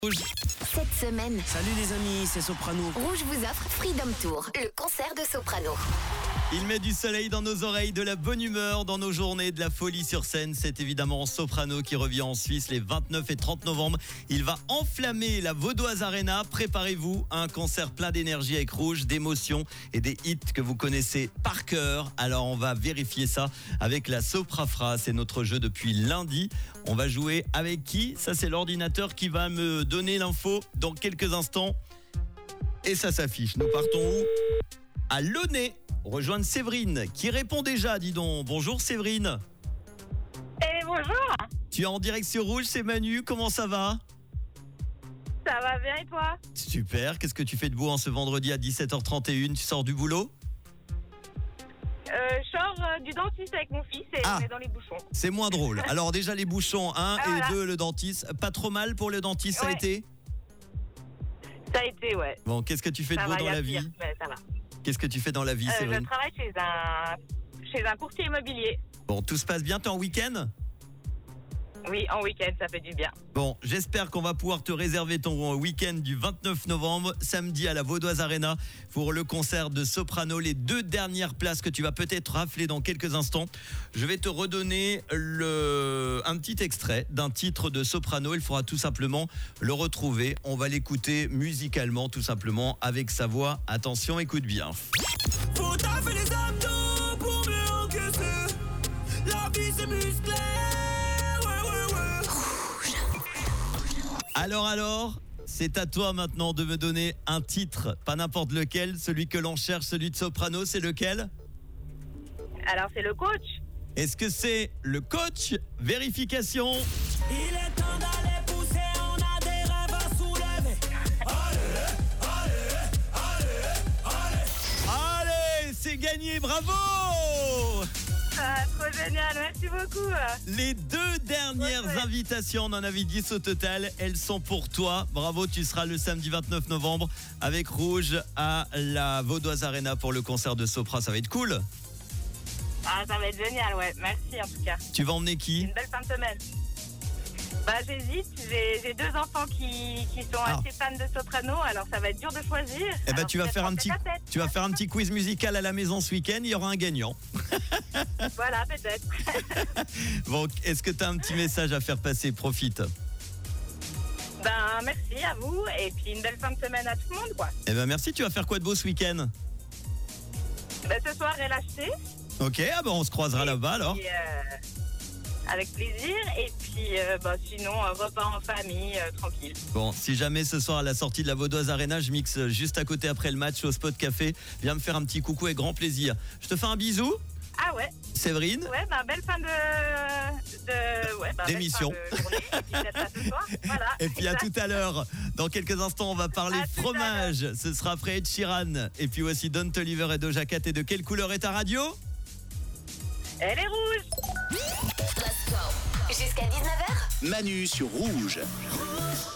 Rouge. Cette semaine, Salut les amis, c'est Soprano. Rouge vous offre Freedom Tour, le concert de Soprano. Il met du soleil dans nos oreilles, de la bonne humeur dans nos journées, de la folie sur scène. C'est évidemment Soprano qui revient en Suisse les 29 et 30 novembre. Il va enflammer la Vaudoise Arena. Préparez-vous à un concert plein d'énergie avec Rouge, d'émotions et des hits que vous connaissez par cœur. Alors on va vérifier ça avec la Soprafra. C'est notre jeu depuis lundi. On va jouer avec qui ? Ça, c'est l'ordinateur qui va me donner l'info dans quelques instants. Et ça s'affiche. Nous partons où ? À Launay. Rejoindre Séverine qui répond déjà, dis donc. Bonjour Séverine. Bonjour, Tu es en direct sur Rouge, c'est Manu, comment ça va ? ça va bien et toi? Super, qu'est-ce que tu fais de beau en ce vendredi à 17h31 ? Tu sors du boulot ? Je sors du dentiste avec mon fils et Ah. on est dans les bouchons. C'est moins drôle. Alors déjà les bouchons, 1 Ah, et voilà. 2 le dentiste. Pas trop mal pour le dentiste, ça a Ouais. été ? Ça a été, ouais. Bon, qu'est-ce que tu fais de Ça beau va, dans y a la pire, vie ? mais ça va. Qu'est-ce que tu fais dans la vie Je Séverine ? travaille chez un courtier immobilier. Bon, tout se passe bien, t'es en week-end ? Oui, en week-end, ça fait du bien. Bon, j'espère qu'on va pouvoir te réserver ton week-end du 29 novembre, samedi à la Vaudoise Arena pour le concert de Soprano, les 2 dernières places que tu vas peut-être rafler dans quelques instants. Je vais te redonner un petit extrait d'un titre de Soprano. Il faudra tout simplement le retrouver. On va l'écouter musicalement, tout simplement, avec sa voix. Attention, écoute bien. Faut taffer les abdos pour mieux encaisser. La vie c'est musclé. Alors, c'est à toi maintenant de me donner un titre, pas n'importe lequel, celui que l'on cherche, celui de Soprano, c'est lequel ? Alors, c'est le coach. Est-ce que c'est le coach ? Vérification. Il est temps d'aller pousser, on a des rêves à soulever. Allez, c'est gagné, bravo ! Ah, trop génial, merci beaucoup. Les 2 dernières Ouais. invitations, on en avait 10 au total, elles sont pour toi. Bravo, tu seras le samedi 29 novembre avec Rouge à la Vaudoise Arena pour le concert de Sopra. Ça va être cool. Ah, ça va être génial, ouais. Merci en tout cas. Tu vas emmener qui ? Une belle fin de semaine. Bah, j'hésite. J'ai 2 enfants qui sont Ah. assez fans de Soprano, alors ça va être dur de choisir. Eh ben, Alors, tu vas peut-être faire un en petit, tête-à-tête. tu vas faire un petit quiz musical à la maison ce week-end. Il y aura un gagnant. Voilà, peut-être. Bon, est-ce que tu as un petit message à faire passer ? Profite. Ben, merci à vous et puis une belle fin de semaine à tout le monde, quoi. Eh ben, merci. Tu vas faire quoi de beau ce week-end ? Ben, ce soir, LHC. Ok, ah ben, on se croisera là-bas alors. Et, avec plaisir. Et puis, sinon, repas en famille, tranquille. Bon, si jamais ce soir à la sortie de la Vaudoise Arena, je mixe juste à côté après le match au Spot Café, viens me faire un petit coucou avec grand plaisir. Je te fais un bisou, Ah ouais, Séverine. ouais, belle fin D'émission. belle fin de journée. Et puis, peut-être à ce soir. Voilà. Et puis à tout à l'heure. Dans quelques instants, on va parler À tout à fromage. Ce sera après Ed Sheeran. Et puis aussi Don Toliver et Doja Cat. Et de quelle couleur est ta radio ? Elle est rouge. Let's go. Jusqu'à 19h, Manu sur Rouge.